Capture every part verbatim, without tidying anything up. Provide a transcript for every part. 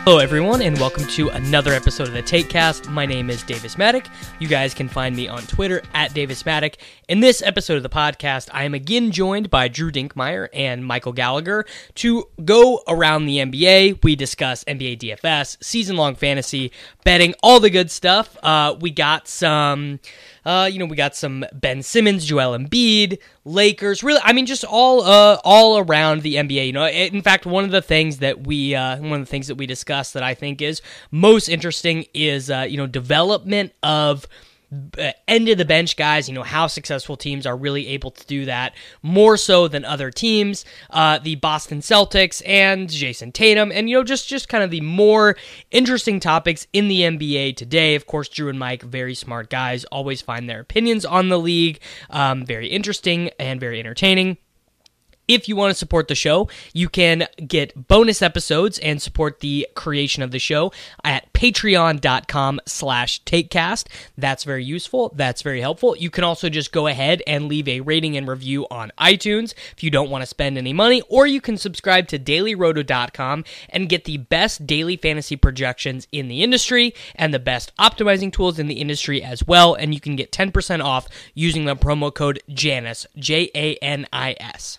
Hello everyone, and welcome to another episode of the TakeCast. My name is Davis Maddock. You guys can find me on Twitter at Davis Maddock. In this episode of the podcast, I am again joined by Drew Dinkmeyer and Michael Gallagher to go around the N B A. We discuss N B A D F S, season-long fantasy, betting, all the good stuff. Uh, we got some... Uh, you know, we got some Ben Simmons, Joel Embiid, Lakers. Really, I mean, just all uh, all around the N B A. You know, in fact, one of the things that we uh, one of the things that we discussed that I think is most interesting is uh, you know development of end of the bench guys, you know, how successful teams are really able to do that more so than other teams. Uh, the Boston Celtics and Jason Tatum, and, you know, just, just kind of the more interesting topics in the N B A today. Of course, Drew and Mike, very smart guys, always find their opinions on the league um, very interesting and very entertaining. If you want to support the show, you can get bonus episodes and support the creation of the show at patreon.com slash takecast. That's very useful. That's very helpful. You can also just go ahead and leave a rating and review on iTunes if you don't want to spend any money, or you can subscribe to daily roto dot com and get the best daily fantasy projections in the industry and the best optimizing tools in the industry as well, and you can get ten percent off using the promo code JANIS, J A N I S.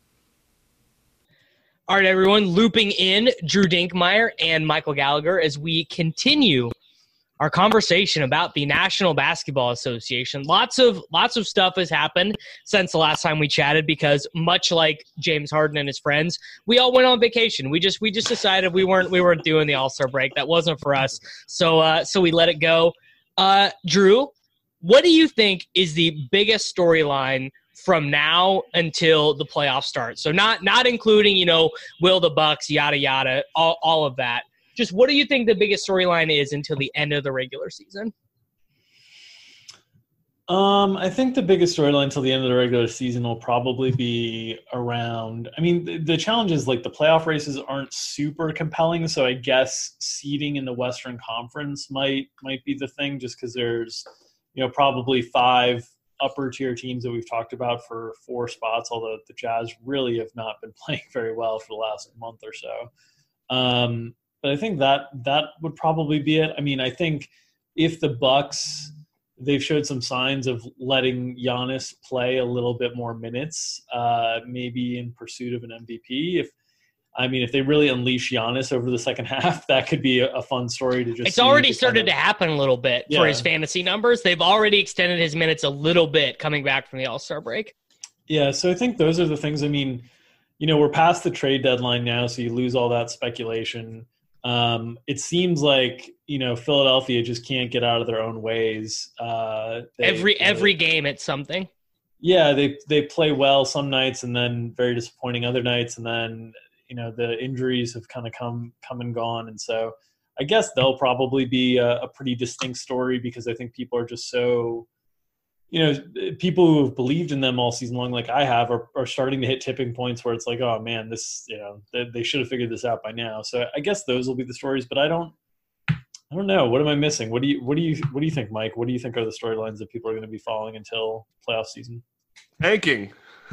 All right, everyone, looping in Drew Dinkmeyer and Michael Gallagher as we continue our conversation about the National Basketball Association. Lots of lots of stuff has happened since the last time we chatted because, much like James Harden and his friends, we all went on vacation. We just we just decided we weren't we weren't doing the All-Star break. That wasn't for us, so uh, so we let it go. Uh, Drew, what do you think is the biggest storyline from now until the playoffs start? So not not including, you know, will the Bucks, yada, yada, all, all of that. Just what do you think the biggest storyline is until the end of the regular season? Um, I think the biggest storyline until the end of the regular season will probably be around – I mean, the, the challenge is, like, the playoff races aren't super compelling, so I guess seeding in the Western Conference might might be the thing just because there's, you know, probably five – upper tier teams that we've talked about for four spots, although the Jazz really have not been playing very well for the last month or so. Um, but I think that that would probably be it. I mean, I think if the Bucks, they've showed some signs of letting Giannis play a little bit more minutes, uh, maybe in pursuit of an M V P. If I mean, if they really unleash Giannis over the second half, that could be a, a fun story to just It's already started kind of, to happen a little bit yeah. for his fantasy numbers. They've already extended his minutes a little bit coming back from the All-Star break. Yeah, so I think those are the things. I mean, you know, we're past the trade deadline now, so you lose all that speculation. Um, it seems like, you know, Philadelphia just can't get out of their own ways. Uh, they, every you know, every game it's something. Yeah, they they play well some nights and then very disappointing other nights, and then – you know, the injuries have kind of come come and gone. And so I guess they'll probably be a, a pretty distinct story because I think people are just so, you know, people who have believed in them all season long, like I have, are, are starting to hit tipping points where it's like, oh man, this, you know, they, they should have figured this out by now. So I guess those will be the stories, but I don't, I don't know. What am I missing? What do you, what do you, what do you think, Mike? What do you think are the storylines that people are going to be following until playoff season? Tanking.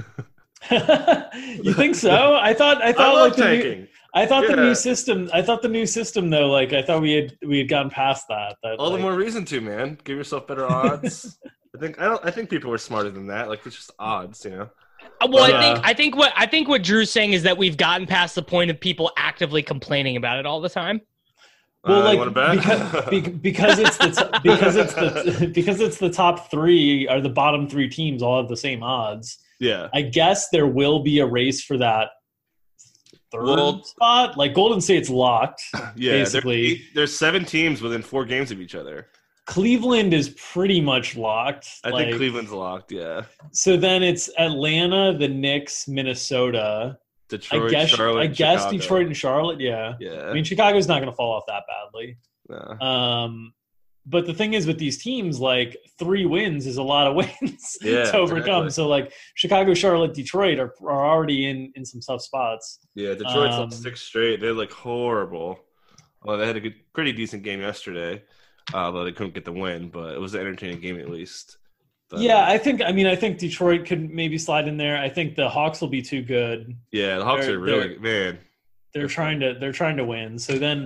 You think so? I thought I thought I like the tanking. new, I thought yeah. the new system I thought the new system though, like I thought we had we had gotten past that. that All like, the more reason to, man. Give yourself better odds. I think I don't I think people are smarter than that. Like it's just odds, you know. Well, Yeah. I think I think what I think what Drew's saying is that we've gotten past the point of people actively complaining about it all the time. Well, uh, like you wanna bet? because, be- because it's the t- because it's the because it's the top three or the bottom three teams all have the same odds. Yeah. I guess there will be a race for that third Well, spot. Like Golden State's locked. Yeah. basically. there- There's seven teams within four games of each other. Cleveland is pretty much locked. I like, think Cleveland's locked. Yeah. So then it's Atlanta, the Knicks, Minnesota. Detroit, I guess Charlotte, I guess Chicago. Detroit and Charlotte. Yeah. Yeah. I mean, Chicago's not going to fall off that badly. No. Um, but the thing is with these teams, like three wins is a lot of wins Yeah, to overcome. exactly. So like Chicago, Charlotte, Detroit are, are already in, in some tough spots. Yeah, Detroit's Um, lost six straight. They're like horrible. Well, they had a good, pretty decent game yesterday, uh, although they couldn't get the win. But it was an entertaining game at least. But, Yeah, I think. I mean, I think Detroit could maybe slide in there. I think the Hawks will be too good. yeah, the Hawks they're- are really man. They're trying to they're trying to win. So then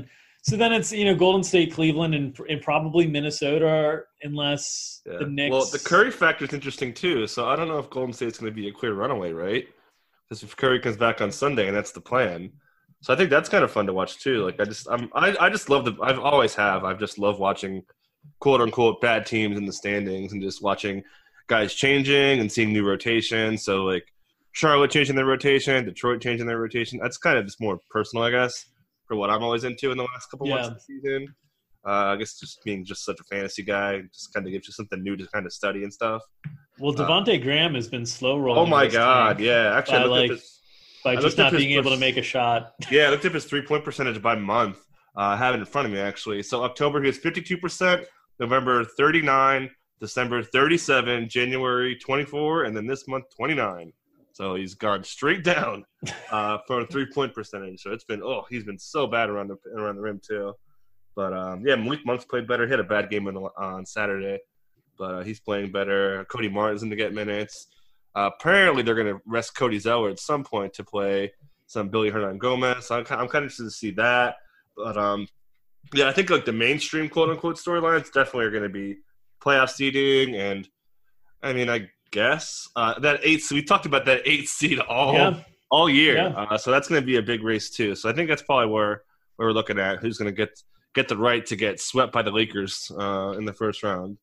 So then it's, you know, Golden State, Cleveland, and, and probably Minnesota, unless Yeah. the Knicks. Well, the Curry factor is interesting too. So I don't know if Golden State's going to be a clear runaway, right? Because if Curry comes back on Sunday, and that's the plan, so I think that's kind of fun to watch too. Like I just, I'm, I, I just love the. I've always have. I've just loved watching, quote unquote, bad teams in the standings and just watching guys changing and seeing new rotations. So like Charlotte changing their rotation, Detroit changing their rotation. That's kind of just more personal, I guess, for what I'm always into in the last couple Yeah. months of the season. Uh, I guess just being just such a fantasy guy just kind of gives you something new to kind of study and stuff. Well, Devontae uh, Graham has been slow rolling. Oh my God, yeah. Actually, by, I looked like, up his, by I just looked up not his being able per- to make a shot. Yeah, I looked up his three-point percentage by month. Uh, I have it in front of me, actually. So October, he was fifty-two percent, November, thirty-nine, December, thirty-seven, January, twenty-four, and then this month, twenty-nine. So he's gone straight down uh, for a three-point percentage. So it's been, oh, he's been so bad around the around the rim, too. But, um, yeah, Malik Monk's played better. He had a bad game on, on Saturday, but uh, he's playing better. Cody Martin's going to get minutes. Uh, apparently, they're going to rest Cody Zeller at some point to play some Billy Hernan-Gomez. So I'm, I'm kind of interested to see that. But, um, yeah, I think, like, the mainstream, quote-unquote, storylines definitely are going to be playoff seeding. And, I mean, I guess uh, that eight – we talked about that eight seed all, Yeah. all year. Yeah. Uh, so that's going to be a big race, too. So I think that's probably where, where we're looking at, who's going to get – get the right to get swept by the Lakers uh, in the first round.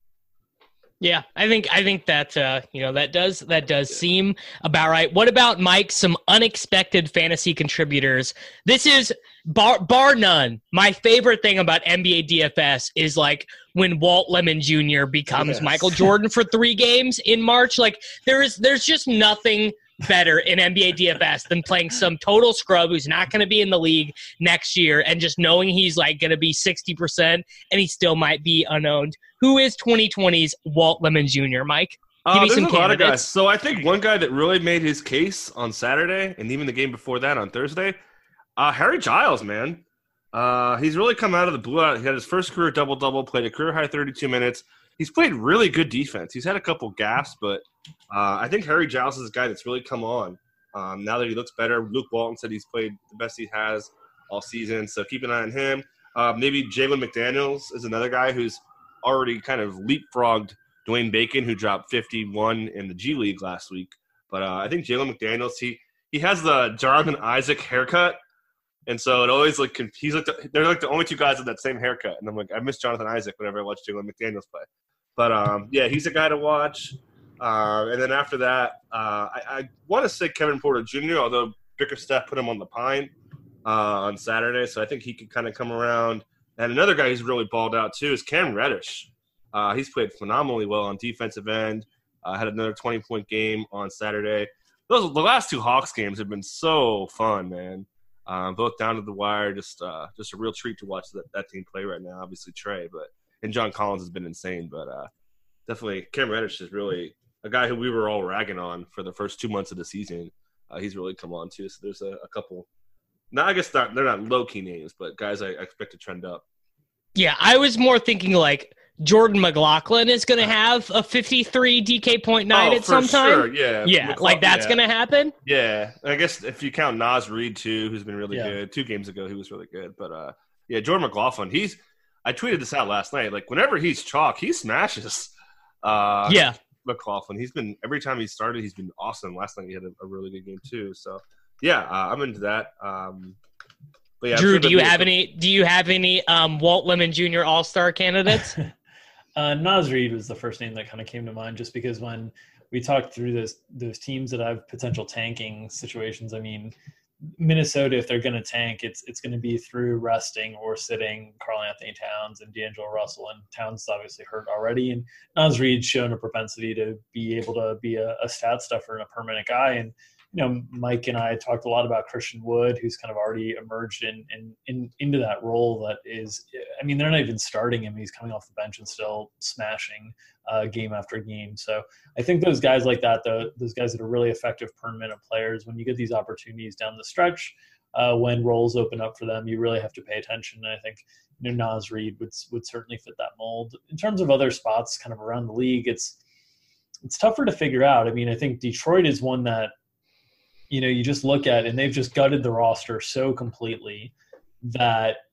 Yeah, I think I think that uh, you know that does that does yeah. seem about right. What about Mike? Some unexpected fantasy contributors. This is bar bar none. My favorite thing about N B A D F S is like when Walt Lemon Junior becomes yes. Michael Jordan for three games in March. Like there is there's just nothing better in N B A D F S than playing some total scrub who's not going to be in the league next year and just knowing he's like going to be sixty percent and he still might be unowned. Who is twenty twenty's Walt Lemon Junior, Mike? Give uh, me there's some a lot of candidates. guys. So I think one guy that really made his case on Saturday and even the game before that on Thursday, uh, Harry Giles, man. Uh, he's really come out of the blue out. He had his first career double-double, played a career-high thirty-two minutes. He's played really good defense. He's had a couple gaps, but uh, I think Harry Giles is a guy that's really come on. Um, now that he looks better, Luke Walton said he's played the best he has all season, so keep an eye on him. Uh, maybe Jalen McDaniels is another guy who's already kind of leapfrogged Dwayne Bacon, who dropped fifty-one in the G League last week. But uh, I think Jalen McDaniels, he he has the Jonathan Isaac haircut, and so it always like he's like the, they're like the only two guys with that same haircut. And I'm like, I miss Jonathan Isaac whenever I watch Jalen McDaniels play. But um, yeah, he's a guy to watch. Uh, and then after that, uh, I, I want to say Kevin Porter Junior, although Bickerstaff put him on the pine uh, on Saturday, so I think he could kind of come around. And another guy who's really balled out too is Cam Reddish. Uh, he's played phenomenally well on defensive end. Uh, had another twenty-point game on Saturday. Those the last two Hawks games have been so fun, man. Um, both down to the wire, just uh, just a real treat to watch that, that team play right now. Obviously Trey, but and John Collins has been insane. But uh, definitely Cam Reddish is really a guy who we were all ragging on for the first two months of the season. Uh, he's really come on too. So there's a, a couple. Now I guess not, they're not low key names, but guys I, I expect to trend up. Yeah, I was more thinking like Jordan McLaughlin is going to have a fifty-three D K point night oh, at some time. Sure, yeah, yeah, McLaughlin, like that's yeah. going to happen. Yeah, I guess if you count Naz Reid too, who's been really yeah. good. Two games ago, he was really good. But uh, yeah, Jordan McLaughlin, he's. I tweeted this out last night. Like whenever he's chalk, he smashes. Uh, yeah, McLaughlin. He's been every time he started, he's been awesome. Last night he had a, a really good game too. So yeah, uh, I'm into that. Um, but yeah, Drew, sure do you be have a- any? Do you have any um, Walt Lemon Junior All Star candidates? uh, Naz Reid was the first name that kind of came to mind, just because when we talked through those those teams that have potential tanking situations, I mean, Minnesota, if they're going to tank, it's it's going to be through resting or sitting Karl Anthony Towns and D'Angelo Russell, and Towns is obviously hurt already. And Naz Reid's shown a propensity to be able to be a, a stat stuffer and a permanent guy. And you know, Mike and I talked a lot about Christian Wood, who's kind of already emerged in, in, in into that role. That is, I mean, they're not even starting him; he's coming off the bench and still smashing uh, game after game. So I think those guys like that, the, those guys that are really effective per minute players, when you get these opportunities down the stretch, uh, when roles open up for them, you really have to pay attention. And I think you know, Naz Reid would would certainly fit that mold. In terms of other spots, kind of around the league, it's it's tougher to figure out. I mean, I think Detroit is one that, you know, you just look at, and they've just gutted the roster so completely that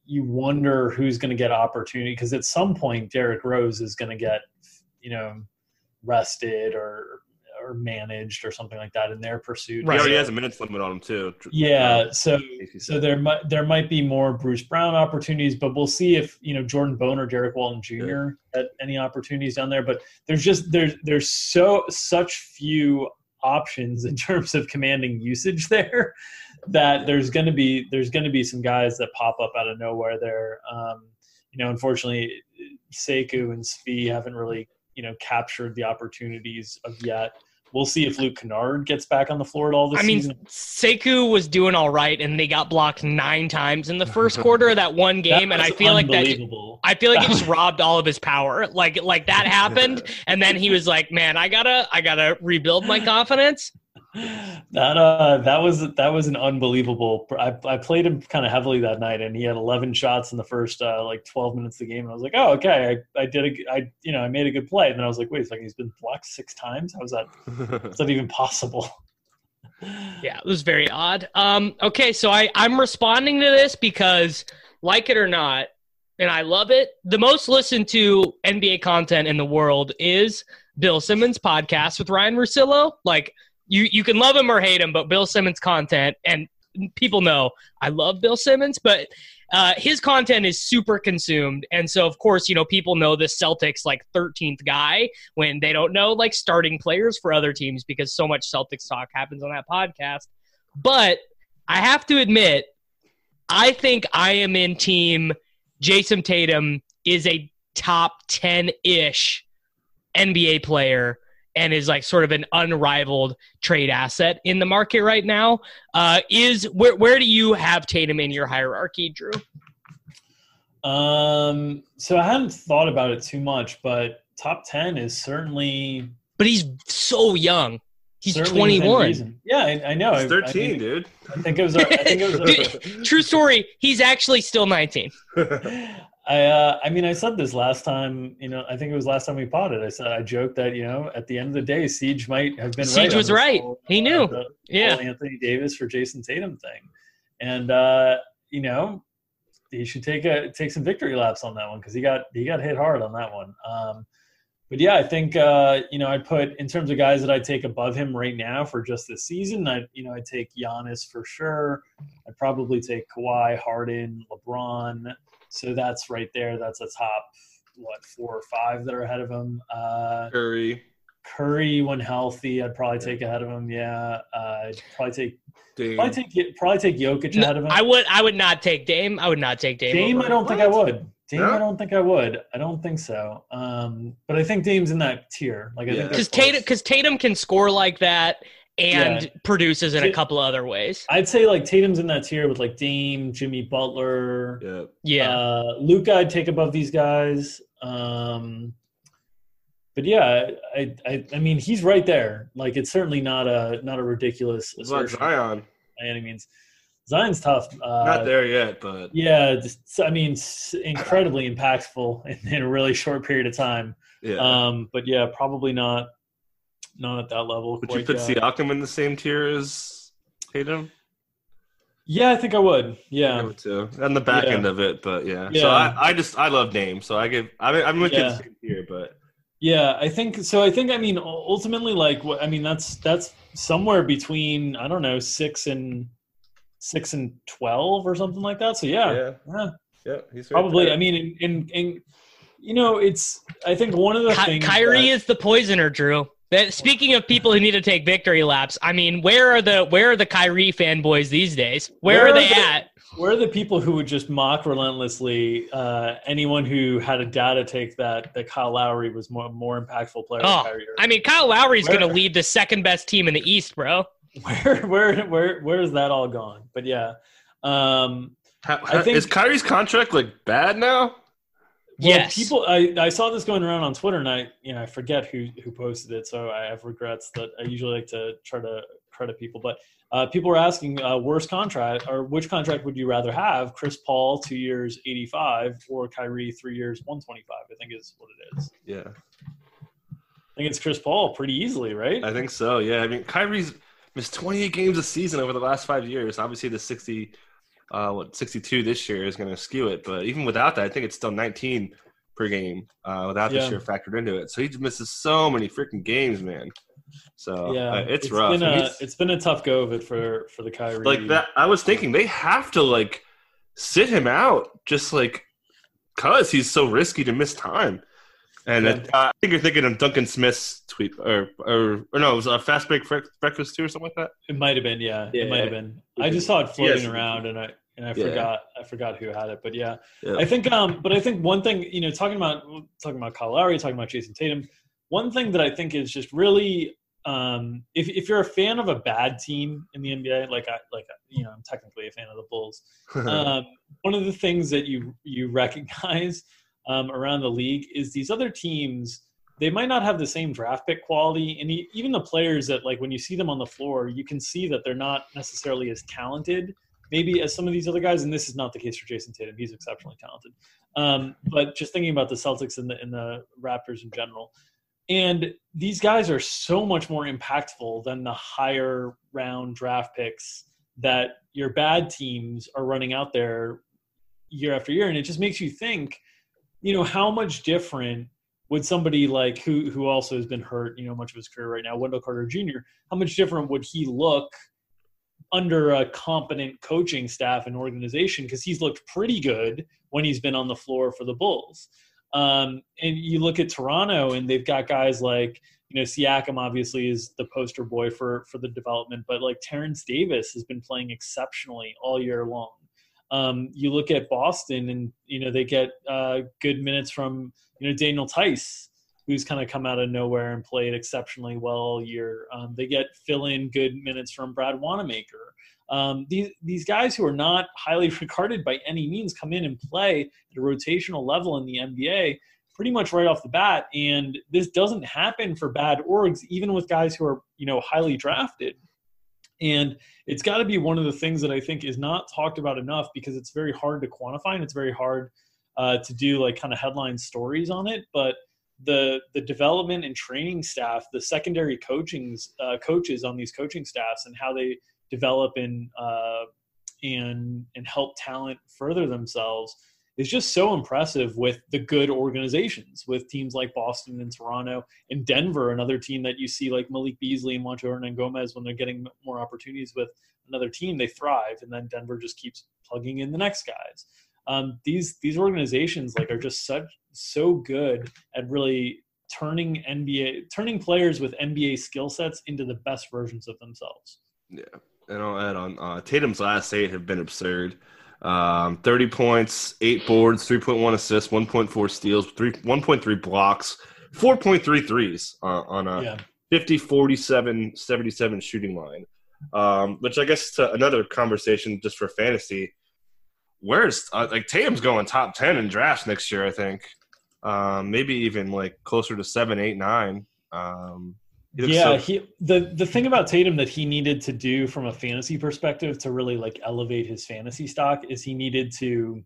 you wonder who's going to get opportunity, because at some point Derrick Rose is going to get, you know, rested or or managed or something like that in their pursuit. He already has a minutes limit on him too. Yeah, so so there might there might be more Bruce Brown opportunities, but we'll see if, you know, Jordan Bone or Derek Walton Junior yeah. get any opportunities down there. But there's just there's there's so such few options in terms of commanding usage there that there's going to be there's going to be some guys that pop up out of nowhere there. Um, you know, unfortunately, Sekou and Svi haven't really, you know, captured the opportunities of yet. We'll see if Luke Kennard gets back on the floor at all this I mean, season. Sekou was doing all right, and they got blocked nine times in the first quarter of that one game, that and I feel like that. I feel like it just robbed all of his power. Like, like that happened, and then he was like, "Man, I gotta, I gotta rebuild my confidence." That uh, that was that was an unbelievable. I I played him kind of heavily that night, and he had eleven shots in the first uh, like twelve minutes of the game. And I was like, oh, okay, I, I did a, I you know I made a good play. And then I was like, wait a second, he's been blocked six times. How is that? Is that even possible? Yeah, it was very odd. Um, okay, so I I'm responding to this because, like it or not, and I love it. The most listened to N B A content in the world is Bill Simmons' podcast with Ryan Russillo. Like. You you can love him or hate him, but Bill Simmons' content, and people know I love Bill Simmons, but uh, his content is super consumed. And so, of course, you know, people know the Celtics like thirteenth guy when they don't know like starting players for other teams because so much Celtics talk happens on that podcast. But I have to admit, I think I am in team Jason Tatum is a top ten-ish N B A player and is like sort of an unrivaled trade asset in the market right now. Uh, is where where do you have Tatum in your hierarchy, Drew? Um, so I hadn't thought about it too much, but top ten is certainly. But he's so young. He's twenty-one. Yeah, I, I know. He's thirteen, I mean, dude. I think it was. I think it was. Dude, true story. He's actually still nineteen. I uh, I mean, I said this last time, you know, I think it was last time we potted. I said, I joked that, you know, at the end of the day, Siege might have been Siege right. Siege was right. Whole, he knew. Uh, yeah. Anthony Davis for Jason Tatum thing. And, uh, you know, he should take a take some victory laps on that one because he got he got hit hard on that one. Um, but, yeah, I think, uh, you know, I'd put in terms of guys that I'd take above him right now for just this season, I you know, I'd take Giannis for sure. I'd probably take Kawhi, Harden, LeBron. So that's right there. That's a top, what, four or five that are ahead of him. Uh, Curry. Curry, when healthy, I'd probably take ahead of him. Yeah, uh, I'd probably take Dame. probably take probably take Jokic no, ahead of him. I would I would not take Dame. I would not take Dame. Dame, over. I don't what? think I would. Dame, no? I don't think I would. I don't think so. Um, but I think Dame's in that tier. Like I yeah. think because Tatum because Tatum can score like that. And yeah. produces in a couple of other ways. I'd say like Tatum's in that tier with like Dame, Jimmy Butler. Yeah. Yeah. Uh, Luka I'd take above these guys. Um, but yeah, I, I I mean he's right there. Like it's certainly not a not a ridiculous assertion. Like Zion. By any means. Zion's tough. Uh, not there yet, but yeah, just, I mean incredibly impactful in, in a really short period of time. Yeah. Um, but yeah, probably not. Not at that level. Would you put Siakam in the same tier as Tatum? Yeah, I think I would. Yeah, I would too. On the back yeah. end of it, but yeah. yeah. So I, I just I love Dame. So I give. I mean, I'm with yeah. you in the same tier, but yeah, I think so. I think I mean ultimately, like, I mean that's that's somewhere between I don't know six and six and twelve or something like that. So yeah, yeah, yeah, yeah he's probably. there. I mean, in, in in you know, it's I think one of the Ky- things. Kyrie that, is the poisoner, Drew. That, speaking of people who need to take victory laps, I mean, where are the where are the Kyrie fanboys these days? Where, where are they the, at? Where are the people who would just mock relentlessly uh, anyone who had a data take that that Kyle Lowry was more more impactful player oh, than Kyrie? I mean, Kyle Lowry's going to lead the second best team in the East, bro. Where where where where is that all gone? But yeah, um, how, how, I think, is Kyrie's contract like bad now? Well, yes. people, I, I saw this going around on Twitter, and I, you know, I forget who, who posted it, so I have regrets that I usually like to try to credit people. But uh, people were asking, uh, worst contract, or which contract would you rather have? Chris Paul, two years, eighty-five, or Kyrie, three years, one twenty-five? I think is what it is. Yeah. I think it's Chris Paul pretty easily, right? I think so. Yeah. I mean, Kyrie's missed twenty-eight games a season over the last five years. Obviously, the sixty uh, what sixty-two this year is going to skew it. But even without that, I think it's still nineteen per game uh, without Yeah. this year factored into it. So he just misses so many freaking games, man. So Yeah, uh, it's, it's rough. Been And a, he's- it's been a tough go of it for for the Kyrie. like that. I was thinking they have to like sit him out, just like cause he's so risky to miss time. And Yeah. it, uh, I think you're thinking of Duncan Smith's tweet, or or, or no, it was a fast break Bre- breakfast too, or something like that. It might have been, yeah. Yeah. It might have been. I just saw it floating Yes. around, and I and I Yeah. forgot I forgot who had it. But yeah, Yeah. I think. Um, but I think one thing, you know, talking about talking about Kyle Lowry, talking about Jason Tatum, one thing that I think is just really, um, if if you're a fan of a bad team in the N B A, like I like you know, I'm technically a fan of the Bulls. um, one of the things that you you recognize um, around the league is these other teams. They might not have the same draft pick quality, and e- even the players that, like, when you see them on the floor, you can see that they're not necessarily as talented, maybe, as some of these other guys. And this is not the case for Jason Tatum; he's exceptionally talented. Um, but just thinking about the Celtics and the and the Raptors in general, and these guys are so much more impactful than the higher round draft picks that your bad teams are running out there year after year, and it just makes you think, you know, how much different would somebody like who who also has been hurt, you know, much of his career right now, Wendell Carter Junior, how much different would he look under a competent coaching staff and organization? Because he's looked pretty good when he's been on the floor for the Bulls. Um, and you look at Toronto, and they've got guys like, you know, Siakam obviously is the poster boy for for the development, but like Terrence Davis has been playing exceptionally all year long. Um, you look at Boston, and you know they get uh, good minutes from you know Daniel Tice, who's kind of come out of nowhere and played exceptionally well all year. Um, they get fill-in good minutes from Brad Wanamaker. Um, these these guys who are not highly regarded by any means come in and play at a rotational level in the N B A pretty much right off the bat. And this doesn't happen for bad orgs, even with guys who are you know highly drafted. And it's got to be one of the things that I think is not talked about enough, because it's very hard to quantify, and it's very hard uh, to do like kind of headline stories on it. But the the development and training staff, the secondary coachings uh, coaches on these coaching staffs, and how they develop and uh, and and help talent further themselves is just so impressive with the good organizations, with teams like Boston and Toronto and Denver, another team that you see like Malik Beasley and Juancho Hernan-Gomez, when they're getting more opportunities with another team, they thrive, and then Denver just keeps plugging in the next guys. Um, these these organizations like are just such so good at really turning N B A turning players with N B A skill sets into the best versions of themselves. Yeah, and I'll add on. Uh, Tatum's last eight have been absurd. Um, thirty points, eight boards, three point one assists, one point four steals, three one point three blocks, four point three threes uh, on a Yeah. fifty, forty-seven, seventy-seven shooting line. Um, which I guess is another conversation just for fantasy. Where's uh, like Tatum's going top ten in drafts next year, I think. Um, maybe even like closer to seven, eight, nine. Um, he looks Yeah, so- he the the thing about Tatum that he needed to do from a fantasy perspective to really like elevate his fantasy stock is he needed to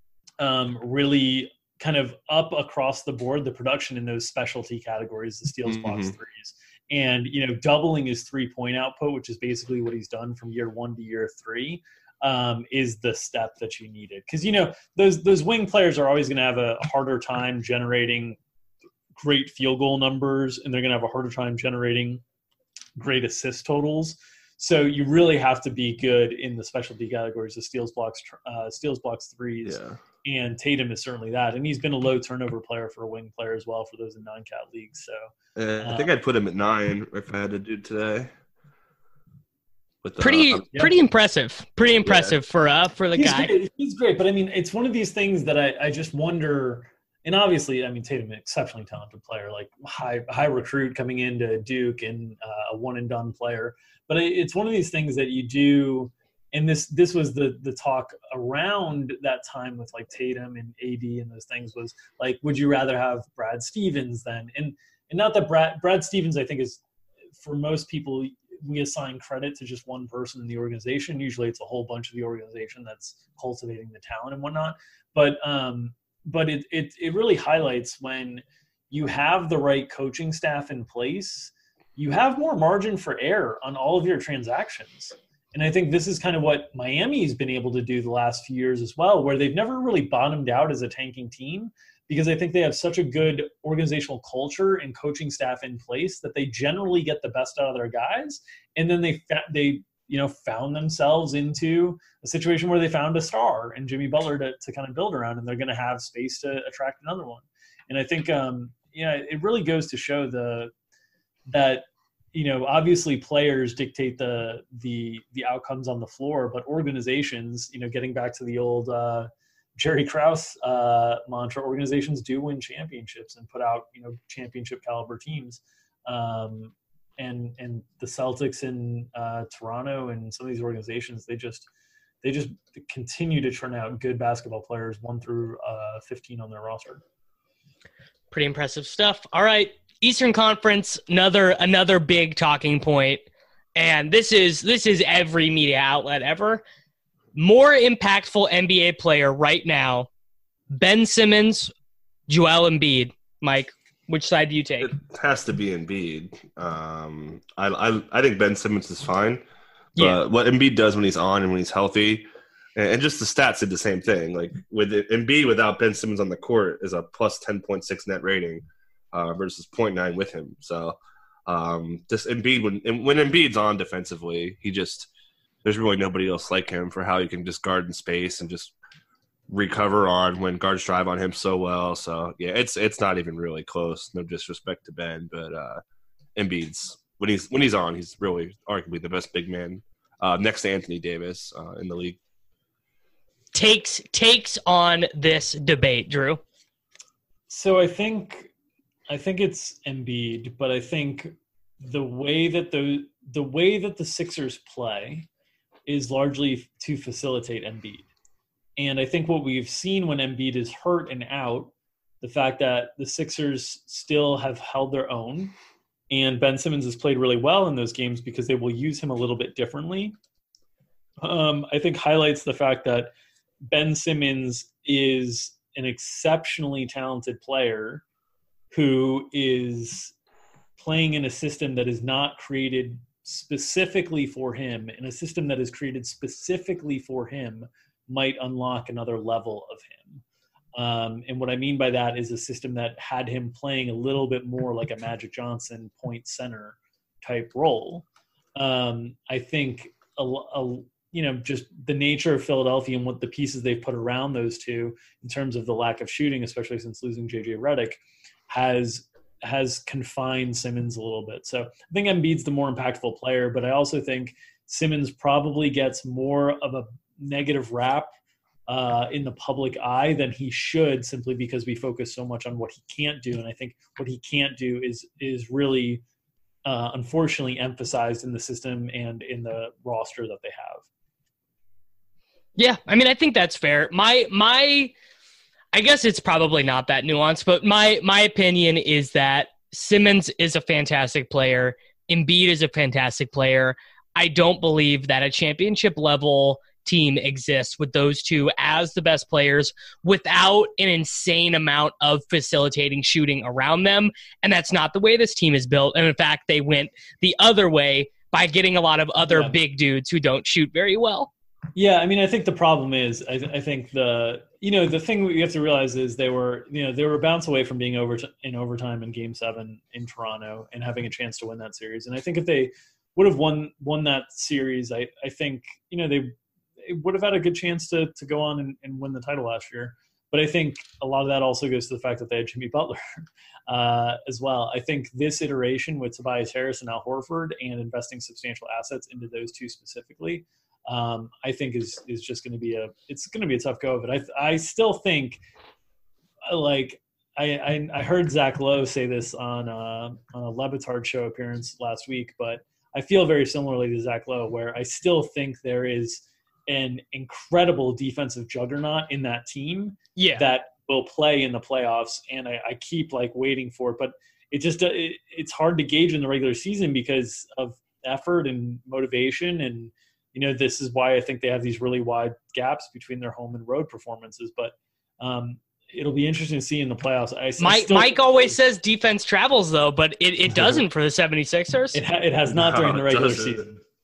um, really kind of up across the board the production in those specialty categories, the steals, blocks, Mhm. threes, and you know doubling his three point output, which is basically what he's done from year one to year three. Um, is the step that you needed, because you know those those wing players are always going to have a harder time generating great field goal numbers, and they're going to have a harder time generating great assist totals. So you really have to be good in the specialty categories of steals, blocks, uh, steals, blocks, threes, yeah. and Tatum is certainly that. And he's been a low turnover player for a wing player as well for those in non-cat leagues. So Uh, I think I'd put him at nine if I had to do today. With the, Pretty, uh, yeah. pretty impressive. Pretty impressive for uh for the he's guy. great. He's great, but I mean, it's one of these things that I, I just wonder. And obviously, I mean, Tatum, an exceptionally talented player, like high high recruit coming into Duke, and uh, a one and done player. But it, it's one of these things that you do, and this this was the the talk around that time with like Tatum and A D and those things was like, would you rather have Brad Stevens then? And and not that Brad Brad Stevens, I think, is for most people, we assign credit to just one person in the organization. Usually it's a whole bunch of the organization that's cultivating the talent and whatnot. But um, but it, it it really highlights when you have the right coaching staff in place, you have more margin for error on all of your transactions. And I think this is kind of what Miami's been able to do the last few years as well, where they've never really bottomed out as a tanking team, because I think they have such a good organizational culture and coaching staff in place that they generally get the best out of their guys. And then they they you know found themselves into a situation where they found a star and Jimmy Butler to, to kind of build around, and they're going to have space to attract another one. And I think um, yeah, it really goes to show the that you know obviously players dictate the the the outcomes on the floor, but organizations, you know, getting back to the old uh, Jerry Krause uh, mantra, organizations do win championships and put out, you know, championship caliber teams. Um, and, and the Celtics in uh, Toronto and some of these organizations, they just, they just continue to turn out good basketball players, one through uh, fifteen on their roster. Pretty impressive stuff. All right. Eastern Conference, another, another big talking point. And this is, this is every media outlet ever. More impactful N B A player right now, Ben Simmons, Joel Embiid. Mike, which side do you take? It has to be Embiid. Um, I, I I think Ben Simmons is fine, but yeah. What Embiid does when he's on and when he's healthy, and, and just the stats did the same thing. Like with it, Embiid without Ben Simmons on the court is a plus ten point six net rating uh, versus zero point nine with him. So um, just Embiid when when Embiid's on defensively, he just there's really nobody else like him for how he can just guard in space and just recover on when guards drive on him so well. So, yeah, it's it's not even really close. No disrespect to Ben, but uh, Embiid's when he's when he's on, he's really arguably the best big man uh, next to Anthony Davis uh, in the league. Takes takes on this debate, Drew. So I think I think it's Embiid, but I think the way that the the way that the Sixers play is largely to facilitate Embiid. And I think what we've seen when Embiid is hurt and out, the fact that the Sixers still have held their own, and Ben Simmons has played really well in those games because they will use him a little bit differently, um, I think highlights the fact that Ben Simmons is an exceptionally talented player who is playing in a system that is not created specifically for him, in a system that is created specifically for him might unlock another level of him. Um, and what I mean by that is a system that had him playing a little bit more like a Magic Johnson point center type role. Um, I think, a, a, you know, just the nature of Philadelphia and what the pieces they've put around those two in terms of the lack of shooting, especially since losing J J Redick, has has confined Simmons a little bit. So I think Embiid's the more impactful player, but I also think Simmons probably gets more of a negative rap uh, in the public eye than he should, simply because we focus so much on what he can't do. And I think what he can't do is is really, uh, unfortunately, emphasized in the system and in the roster that they have. Yeah, I mean, I think that's fair. My my. I guess it's probably not that nuanced, but my my opinion is that Simmons is a fantastic player. Embiid is a fantastic player. I don't believe that a championship level team exists with those two as the best players without an insane amount of facilitating shooting around them. And that's not the way this team is built. And in fact, they went the other way by getting a lot of other yeah. big dudes who don't shoot very well. Yeah, I mean, I think the problem is, I, th- I think the, you know, the thing you have to realize is they were, you know, they were a bounce away from being over t- in overtime in Game Seven in Toronto and having a chance to win that series. And I think if they would have won won that series, I, I think, you know, they, they would have had a good chance to to go on and, and win the title last year. But I think a lot of that also goes to the fact that they had Jimmy Butler uh, as well. I think this iteration with Tobias Harris and Al Horford and investing substantial assets into those two specifically, Um, I think is is just going to be a it's going to be a tough go. But I I still think like I I, I heard Zach Lowe say this on a, on a Le Batard show appearance last week, but I feel very similarly to Zach Lowe, where I still think there is an incredible defensive juggernaut in that team yeah. that will play in the playoffs, and I, I keep like waiting for it, but it just it, it's hard to gauge in the regular season because of effort and motivation. And you know, this is why I think they have these really wide gaps between their home and road performances. But um, it'll be interesting to see in the playoffs. I, Mike, I still, Mike always says defense travels, though, but it, it doesn't for the seventy-sixers. It, ha- it has not No, during the regular doesn't. season.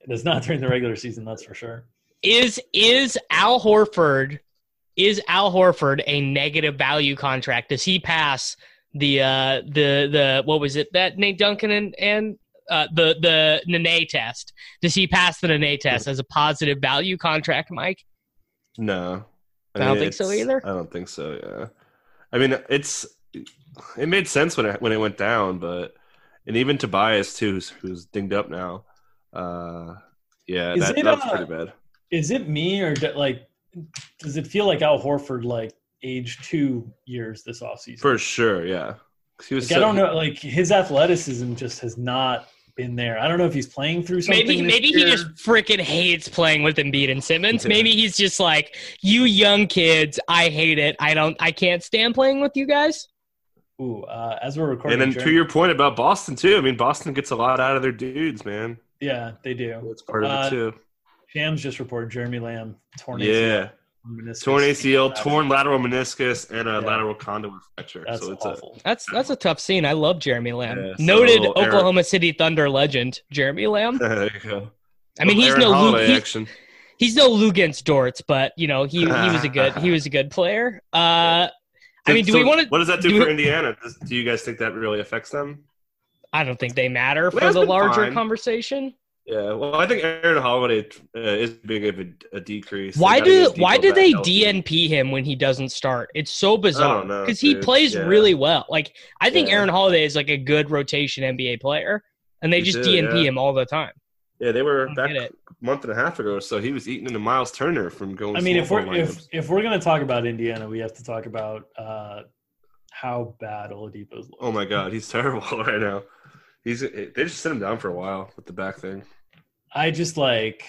It is not during the regular season, that's for sure. Is is Al Horford is Al Horford a negative value contract? Does he pass the uh, the the what was it that Nate Duncan and, and uh, the the Nene test? Does he pass the Nene test as a positive value contract, Mike? No, I, I don't think so either. I don't think so. Yeah, I mean it's it made sense when it when it went down, but and even Tobias too, who's, who's dinged up now. Uh, yeah, that, it, that's uh, pretty bad. Is it me or do, like does it feel like Al Horford like aged two years this offseason? For sure, yeah. He was like, so, I don't know, like his athleticism just has not been there. I don't know if he's playing through something. Maybe maybe year. he just freaking hates playing with Embiid and Simmons. Maybe he's just like, you young kids, I hate it. I don't I can't stand playing with you guys. Ooh, uh, as we're recording. And then Jeremy, to your point about Boston too, I mean Boston gets a lot out of their dudes, man. Yeah, they do. That's part of uh, it too. Shams just reported Jeremy Lamb torn Yeah. A C L, meniscus, Torn A C L, torn lateral meniscus, and a Yeah. lateral condylar fracture. That's so it's awful. That's that's a tough scene. I love Jeremy Lamb. Yeah, so Noted Aaron- Oklahoma City Thunder legend, Jeremy Lamb. A, there you go. I mean, he's Aaron no Lu, Holiday he's, action. he's no Lugens Dortz, but you know he he was a good he was a good player. Uh, I mean, do So we want to? What does that do, do for we- Indiana? Does, do you guys think that really affects them? I don't think they matter for Lam's the been larger fine. conversation. Yeah, well, I think Aaron Holiday uh, is big of a, a decrease. Why They gotta do get why Depot do back they healthy. D N P him when he doesn't start? It's so bizarre don't know, because he dude. plays Yeah. really well. Like I think Yeah. Aaron Holiday is like a good rotation N B A player, and they Me just too, D N P yeah. him all the time. Yeah, they were don't back get it. a month and a half ago, so he was eating into Miles Turner from going. I mean, if small we're ball if lineups. if we're gonna talk about Indiana, we have to talk about uh, how bad Oladipo's look. Oh my God, he's terrible right now. He's they just sit him down for a while with the back thing. I just like,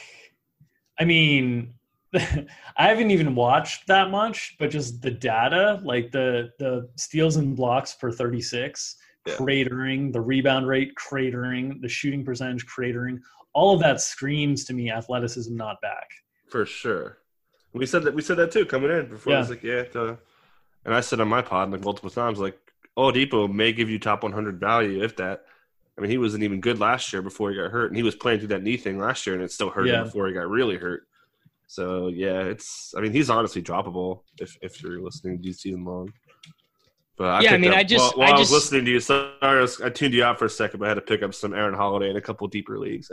I mean, I haven't even watched that much, but just the data, like the the steals and blocks per thirty-six, Yeah. cratering, the rebound rate cratering, the shooting percentage cratering, all of that screams to me athleticism not back. For sure. We said that we said that too coming in before. I was Yeah. like, yeah, duh. And I said on my pod like multiple times, like, Oladipo may give you top one hundred value if that. I mean, he wasn't even good last year before he got hurt, and he was playing through that knee thing last year, and it still hurt Yeah. him before he got really hurt. So yeah, it's. I mean, he's honestly droppable if if you're listening to season long. But I Yeah, I picked mean, up- I just- while, while I I, was just- listening to you, sorry, I, was, I tuned you out for a second, but I had to pick up some Aaron Holiday in a couple deeper leagues.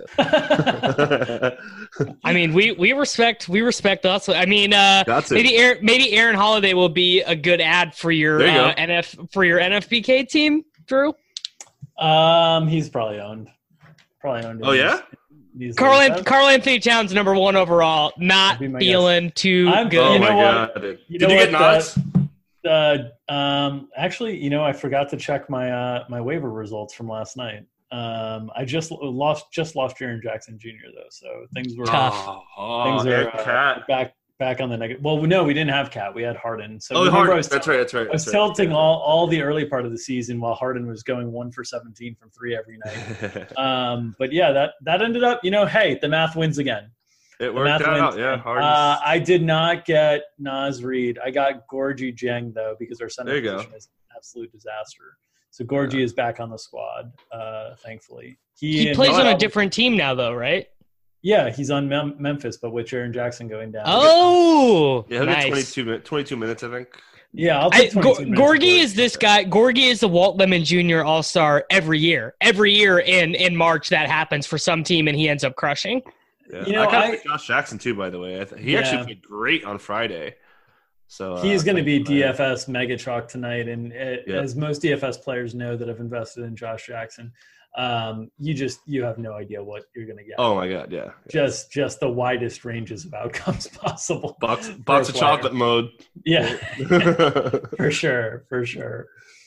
I mean, we, we respect we respect us. I mean, uh, That's it. maybe Aaron, maybe Aaron Holiday will be a good ad for your There you uh, go. N F for your N F B K team, Drew. Um, he's probably owned. Probably owned. in Oh, yeah? these- these Carl leagues. An- Carl Anthony Towns, number one overall. Not That'd be my feeling too I'm- good. Oh You my know what? God! Dude. You Did know you get what, nods? Uh, um, actually, you know, I forgot to check my uh, my waiver results from last night. Um, I just lost just lost Jaren Jackson Junior though, so things were Tough. Oh, oh, things are and uh, Cat. back back on the negative. Well, no, we didn't have Cat. We had Harden. So Oh, remember Harden. I was, That's right. That's right. I was that's right. tilting all, all the early part of the season while Harden was going one for seventeen from three every night. um, but yeah, that that ended up. You know, hey, the math wins again. It The worked math out. wins Yeah, again. Harden's. Uh, I did not get Naz Reid. I got Gorgie Jeng though because our center There you go. position is an absolute disaster. So Gorgie Yeah. is back on the squad, uh, thankfully. He and- plays on a Oh, different team now, though, right? Yeah, he's on Mem- Memphis, but with Jaren Jackson going down. Oh, yeah, he'll get nice. twenty-two, min- twenty-two minutes, I think. yeah. I'll I, take Go- twenty-two minutes Gorgie of is this guy. Gorgie is the Walt Lemon Junior All Star every year. Every year in in March that happens for some team, and he ends up crushing. Yeah. You know, I kind I- of like Josh Jackson too, by the way. I th- he Yeah. actually played great on Friday. So uh, He's going to be thank you, D man. F S mega chalk tonight, and it, Yeah. as most D F S players know that have invested in Josh Jackson, um, you just you have no idea what you're going to get. Oh my God, yeah. yeah. Just just the widest ranges of outcomes possible. Box, box of player. chocolate mode. Yeah, for sure, for sure.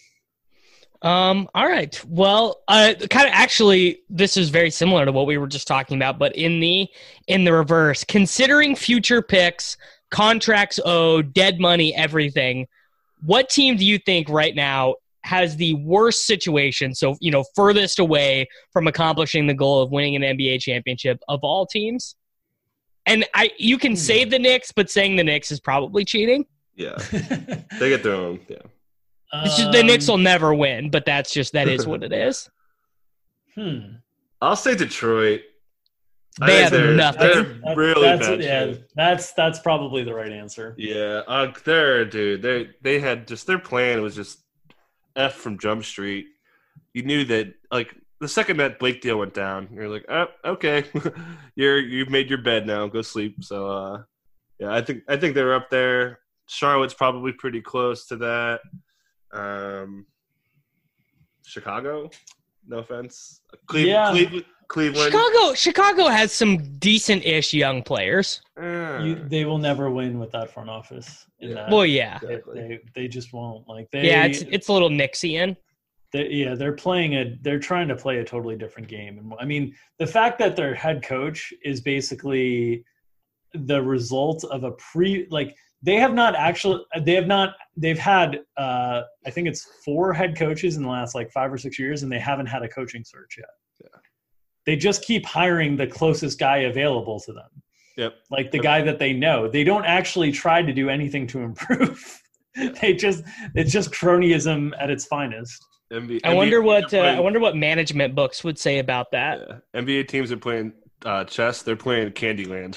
Um. All right. Well, uh, kind of actually, this is very similar to what we were just talking about, but in the in the reverse, considering future picks, contracts owed, dead money, everything. What team do you think right now has the worst situation? So you know, furthest away from accomplishing the goal of winning an N B A championship of all teams. And I, you can say the Knicks, but saying the Knicks is probably cheating. Yeah, they get their own. Yeah. It's just, the Knicks will Um, never win, but that's just that is what it is. Hmm. I'll say Detroit. I They think have they're, nothing. They're That's- really that's, bad yeah, shape. that's that's probably the right answer. Yeah, uh, they're dude. They they had just their plan was just F from Jump Street. You knew that like the second that Blake deal went down, you're like, oh, okay, you're you've made your bed now, go sleep. So uh, yeah, I think I think they're up there. Charlotte's probably pretty close to that. Um, Chicago, no offense. Cleve- Yeah. Cleveland, Cleveland. Chicago, Chicago has some decent-ish young players. Eh, You, they will never win with that front office. In Yeah. that. Well, yeah, They, exactly. they they just won't like they. yeah, it's it's a little Nixian. they, yeah, they're playing a. They're trying to play a totally different game. And I mean, the fact that their head coach is basically the result of a pre like they have not actually they have not they've had uh I think it's four head coaches in the last like five or six years, and they haven't had a coaching search yet. Yeah. They just keep hiring the closest guy available to them. Yep. Like the Yep. guy that they know. They don't actually try to do anything to improve. they just it's just cronyism at its finest. N B A, I wonder N B A what uh, teams are I playing- wonder what management books would say about that. yeah. N B A teams are playing uh, chess. They're playing Candyland.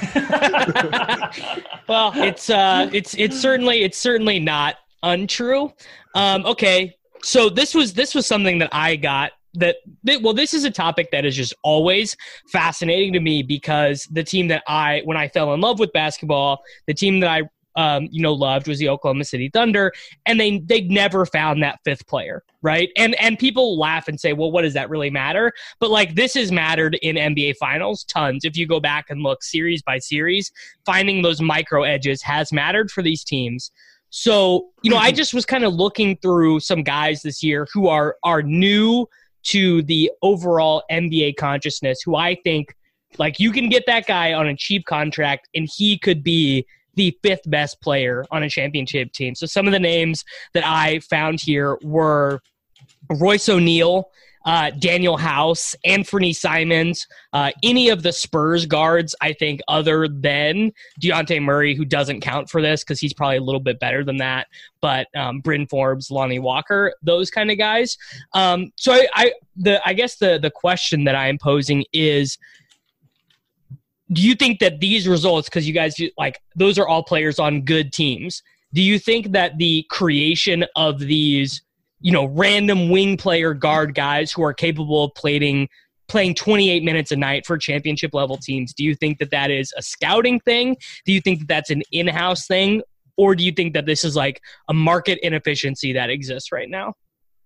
Well, it's uh, it's it's certainly it's certainly not untrue. Um, okay, so this was this was something that I got that, that well, this is a topic that is just always fascinating to me because the team that I when I fell in love with basketball, the team that I um, you know loved was the Oklahoma City Thunder, and they they never found that fifth player, right? And and people laugh and say, well, what does that really matter? But like this has mattered in N B A Finals tons. If you go back and look series by series, finding those micro edges has mattered for these teams. So, you know, I just was kind of looking through some guys this year who are are new to the overall N B A consciousness, who I think, like, you can get that guy on a cheap contract and he could be the fifth best player on a championship team. So some of the names that I found here were Royce O'Neal, uh, Daniel House, Anthony Simons, uh, any of the Spurs guards, I think, other than Dejounte Murray, who doesn't count for this because he's probably a little bit better than that, but um, Bryn Forbes, Lonnie Walker, those kind of guys. Um, so I, I, the, I guess the, the question that I'm posing is, do you think that these results, because you guys, like, those are all players on good teams, do you think that the creation of these, you know, random wing player guard guys who are capable of playing playing twenty-eight minutes a night for championship level teams, do you think that that is a scouting thing? Do you think that that's an in-house thing? Or do you think that this is like a market inefficiency that exists right now?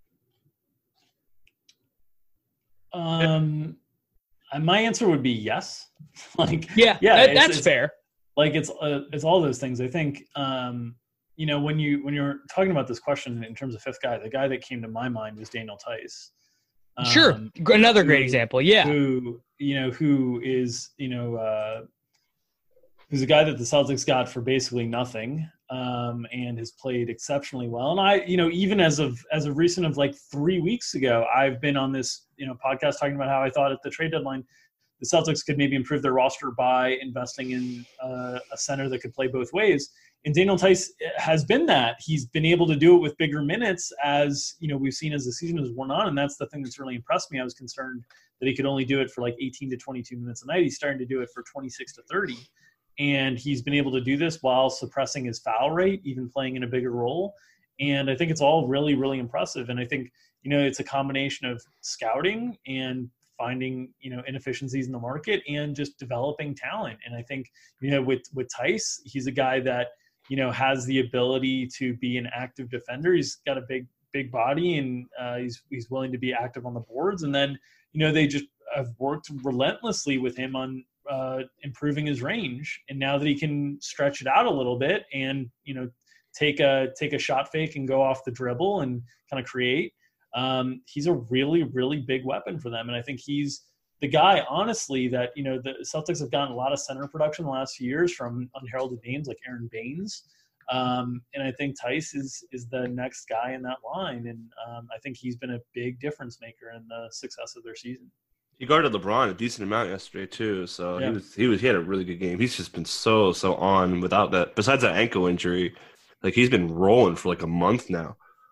Um, my answer would be yes. like, Yeah, yeah, that, it's- that's it's- fair. like it's uh, it's all those things. I think um, you know when you when you're talking about this question in terms of fifth guy, the guy that came to my mind was Daniel Tice. Um, Sure, another great who- example. Yeah, Who you know who is you know uh, who's a guy that the Celtics got for basically nothing, um, and has played exceptionally well. And I you know even as of as of recent of like three weeks ago, I've been on this you know podcast talking about how I thought at the trade deadline the Celtics could maybe improve their roster by investing in uh, a center that could play both ways. And Daniel Tice has been that. He's been able to do it with bigger minutes, as you know we've seen as the season has worn on, and that's the thing that's really impressed me. I was concerned that he could only do it for like eighteen to twenty-two minutes a night. He's starting to do it for twenty-six to thirty, and he's been able to do this while suppressing his foul rate, even playing in a bigger role. And I think it's all really, really impressive. And I think you know it's a combination of scouting and finding, you know, inefficiencies in the market and just developing talent. And I think, you know, with, with Tice, he's a guy that, you know, has the ability to be an active defender. He's got a big, big body and uh, he's, he's willing to be active on the boards. And then, you know, they just have worked relentlessly with him on uh, improving his range. And now that he can stretch it out a little bit and, you know, take a, take a shot fake and go off the dribble and kind of create, Um, he's a really, really big weapon for them. And I think he's the guy, honestly, that, you know, the Celtics have gotten a lot of center production the last few years from unheralded names like Aaron Baines. Um, and I think Tice is, is the next guy in that line. And um, I think he's been a big difference maker in the success of their season. He guarded LeBron a decent amount yesterday too, so Yeah. he was he was he had a really good game. He's just been so so on without that. Besides that ankle injury, like he's been rolling for like a month now.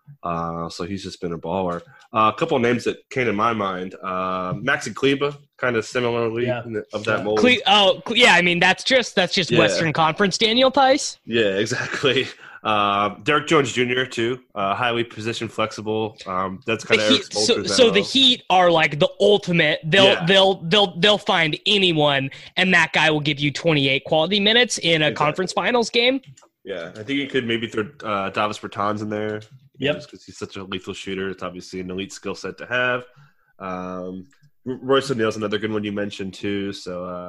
Uh, so he's just been a baller. Uh, a couple of names that came to my mind. Uh, Maxi Kleba, kind of similarly Yeah. in the, of that mold. Cle- oh, Cle- yeah. I mean, that's just that's just Yeah. Western Conference Daniel Tice. Yeah, exactly. Uh, Derek Jones Junior too, uh, highly position flexible. Um, that's kind The of Heat, so, so the Heat are like the ultimate. They'll Yeah. they'll they'll they'll find anyone, and that guy will give you twenty-eight quality minutes in a Exactly. conference finals game. Yeah, I think you could maybe throw uh, Davis Bertans in there. Yep. Just because he's such a lethal shooter. It's obviously an elite skill set to have. Um, Royce O'Neal's another good one you mentioned too. So, uh,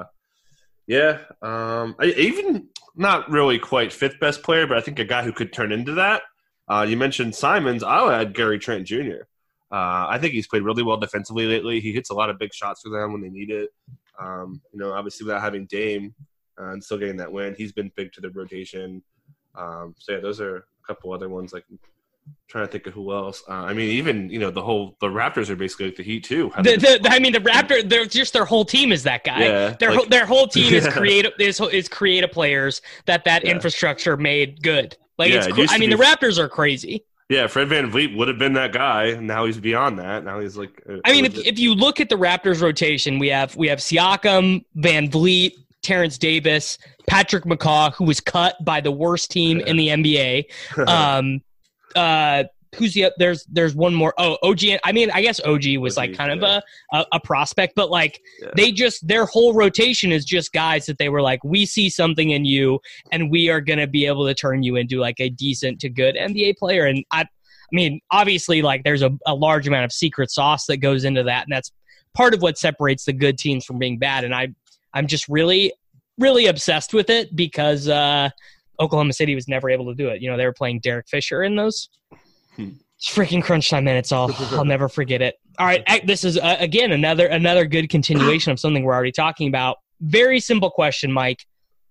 yeah. Um, I, even not really quite fifth best player, but I think a guy who could turn into that. Uh, you mentioned Simons. I'll add Gary Trent Junior Uh, I think he's played really well defensively lately. He hits a lot of big shots for them when they need it. Um, you know, obviously without having Dame uh, and still getting that win, he's been big to the rotation. Um, so yeah, those are a couple other ones. Like, I'm trying to think of who else. Uh, I mean, even you know the whole the Raptors are basically like the Heat too. The, the, I mean, the Raptor. They're just their whole team is that guy. Yeah, their like- whole their whole team is Yeah. creative is is creative players that that Yeah. infrastructure made good. Like Yeah, it's. it cr- used I to mean, be- the Raptors are crazy. Yeah, Fred Van Vliet would have been that guy. And now he's beyond that. Now he's like. a- I mean, if, legit- if you look at the Raptors rotation, we have we have Siakam, Van Vliet, Terrence Davis, Patrick McCaw, who was cut by the worst team in the N B A. Um, uh, who's the there's there's one more. Oh, O G. I mean, I guess O G was O G, like kind yeah. of a, a a prospect, but like Yeah. they just their whole rotation is just guys that they were like, we see something in you, and we are gonna be able to turn you into like a decent to good N B A player. And I, I mean, obviously, like there's a, a large amount of secret sauce that goes into that, and that's part of what separates the good teams from being bad. And I, I'm just really, really obsessed with it because uh, Oklahoma City was never able to do it. You know, they were playing Derek Fisher in those Hmm. freaking crunch time minutes. I'll, I'll never forget it. All right, I- this is uh, again another another good continuation of something we're already talking about. Very simple question, Mike: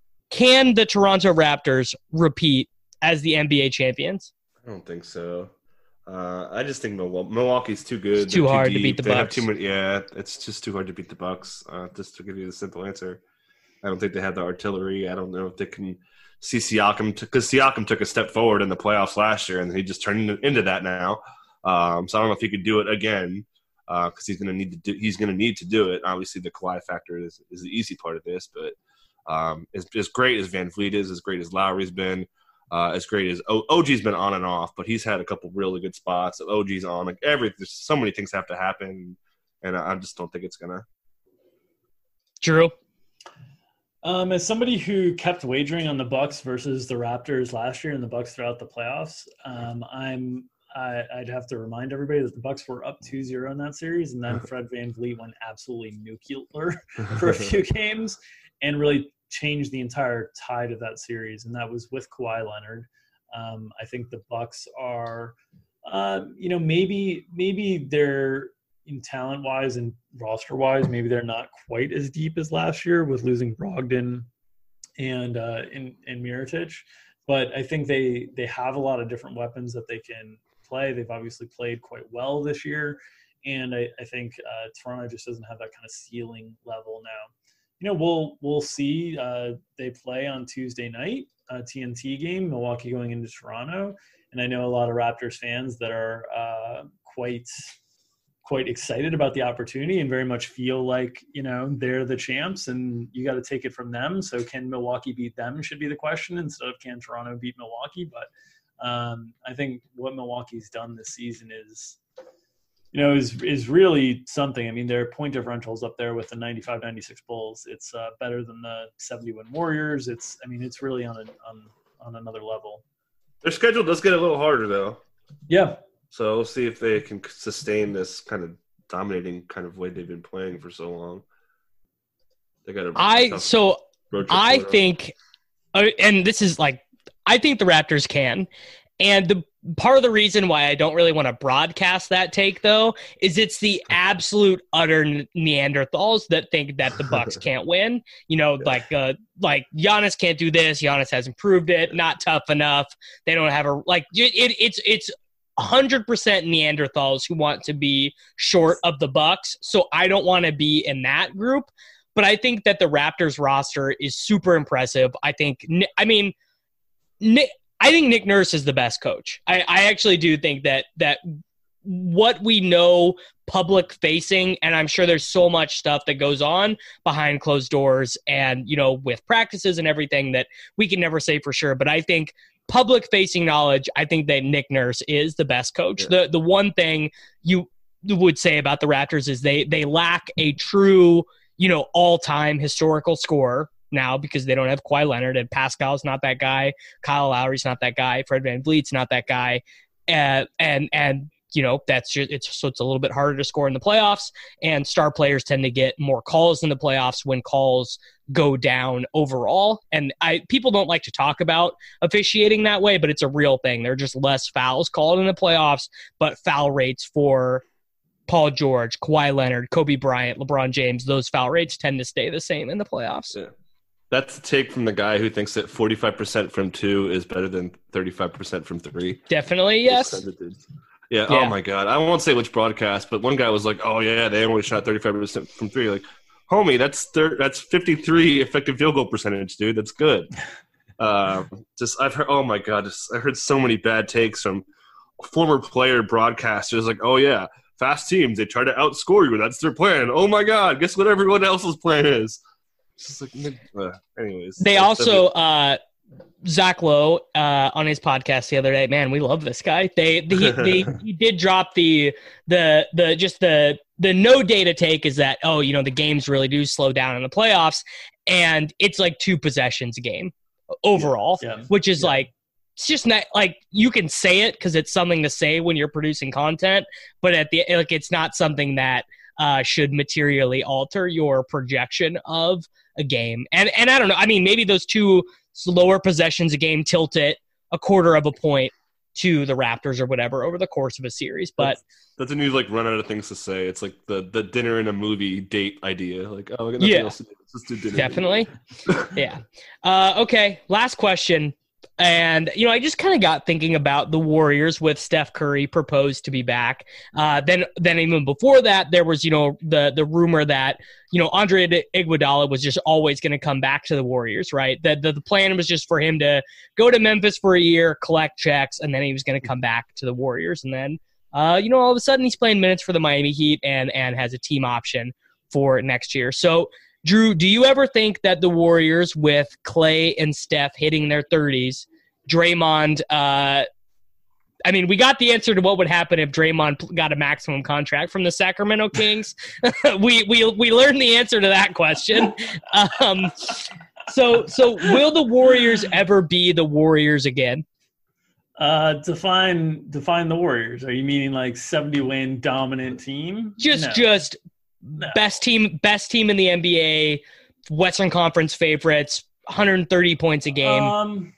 can the Toronto Raptors repeat as the N B A champions? I don't think so. Uh, I just think Milwaukee, Milwaukee's too good. It's too They're hard to deep. beat the They have Bucks. too many, yeah, it's just too hard to beat the Bucks. Uh, just to give you the simple answer, I don't think they have the artillery. I don't know if they can see Siakam because Siakam took a step forward in the playoffs last year, and he just turned into that now. Um, so I don't know if he could do it again because he's going to need to do. He's going to need to do it. Obviously, the Kawhi factor is, is the easy part of this, but um, as, as great as Van Vliet is, as great as Lowry's been. Uh, as great as o- O G's been on and off, but he's had a couple really good spots. O G's on like every. There's so many things have to happen, and I, I just don't think it's gonna. Drew, Um, as somebody who kept wagering on the Bucks versus the Raptors last year and the Bucks throughout the playoffs, um, I'm I, I'd have to remind everybody that the Bucks were up two zero in that series, and then Fred Van Vliet went absolutely nuclear for a few games and really changed the entire tide of that series, and that was with Kawhi Leonard. Um, I think the Bucks are, uh, you know, maybe maybe they're in talent wise and roster wise, maybe they're not quite as deep as last year with losing Brogdon and uh, and, and Mirotic, but I think they they have a lot of different weapons that they can play. They've obviously played quite well this year, and I, I think uh, Toronto just doesn't have that kind of ceiling level now. You know, we'll we'll see. Uh, they play on Tuesday night, a T N T game, Milwaukee going into Toronto, and I know a lot of Raptors fans that are uh, quite quite excited about the opportunity and very much feel like, you know, they're the champs and you got to take it from them. So can Milwaukee beat them should be the question instead of can Toronto beat Milwaukee. But um, I think what Milwaukee's done this season is, you know, is is really something. I mean, their point differentials up there with the ninety-five ninety-six Bulls. It's uh, better than the seventy-one Warriors. It's, I mean, it's really on, a, on on another level. Their schedule does get a little harder though, Yeah. so we'll see if they can sustain this kind of dominating kind of way they've been playing for so long. They got a I tough so road trip I coming up. think, uh, and this is like, I think the Raptors can. And the part of the reason why I don't really want to broadcast that take, though, is it's the absolute utter Neanderthals that think that the Bucks can't win. You know, like uh, like Giannis can't do this. Giannis hasn't proved it. Not tough enough. They don't have a like. It, it's it's one hundred percent Neanderthals who want to be short of the Bucks. So I don't want to be in that group. But I think that the Raptors roster is super impressive. I think. I mean. Nick, I think Nick Nurse is the best coach. I, I actually do think that that what we know public facing, and I'm sure there's so much stuff that goes on behind closed doors and, you know, with practices and everything that we can never say for sure. But I think public facing knowledge, I think that Nick Nurse is the best coach. Yeah. The the one thing you would say about the Raptors is they they lack a true, you know, all-time historical scorer now because they don't have Kawhi Leonard, and Pascal's not that guy. Kyle Lowry's not that guy. Fred VanVleet's not that guy. Uh, and, and, you know, that's just, it's so it's a little bit harder to score in the playoffs, and star players tend to get more calls in the playoffs when calls go down overall. And I people don't like to talk about officiating that way, but it's a real thing. There are just less fouls called in the playoffs, but foul rates for Paul George, Kawhi Leonard, Kobe Bryant, LeBron James, those foul rates tend to stay the same in the playoffs. Yeah. That's a take from the guy who thinks that forty-five percent from two is better than thirty-five percent from three. Definitely, yes. Yeah, yeah, oh my God. I won't say which broadcast, but one guy was like, oh, yeah, they only shot thirty-five percent from three. Like, homie, that's thir- that's fifty-three effective field goal percentage, dude. That's good. uh, just I've heard, oh, my God, just, I heard so many bad takes from former player broadcasters like, oh, yeah, fast teams, they try to outscore you. That's their plan. Oh, my God, guess what everyone else's plan is? Just like, uh, anyways. They also, uh, Zach Lowe, uh, on his podcast the other day, man, we love this guy. They, they, they he did drop the, the, the, just the, the no data take is that, oh, you know, the games really do slow down in the playoffs, and it's like two possessions a game overall, yeah, yeah, which is yeah. like, it's just not like you can say it because it's something to say when you're producing content, but at the, like, it's not something that, uh, should materially alter your projection of a game. And and I don't know. I mean, maybe those two slower possessions a game tilt it a quarter of a point to the Raptors or whatever over the course of a series. But that's, that's a new like run out of things to say. It's like the the dinner in a movie date idea. Like, oh, we got nothing yeah, else to do. Let's just do dinner. Definitely. yeah. Uh, okay. Last question. And, you know, I just kind of got thinking about the Warriors with Steph Curry proposed to be back. Uh, then then even before that, there was, you know, the the rumor that, you know, Andre Iguodala was just always going to come back to the Warriors, right? The, the, the plan was just for him to go to Memphis for a year, collect checks, and then he was going to come back to the Warriors. And then, uh, you know, all of a sudden he's playing minutes for the Miami Heat and and has a team option for next year. So, Drew, do you ever think that the Warriors with Clay and Steph hitting their thirties, Draymond, uh, I mean, we got the answer to what would happen if Draymond got a maximum contract from the Sacramento Kings. we we we learned the answer to that question. Um, so so will the Warriors ever be the Warriors again? Uh, define define the Warriors. Are you meaning like seventy win dominant team? Just no. just. No. Best team, best team in the N B A, Western Conference favorites, one hundred thirty points a game. Um,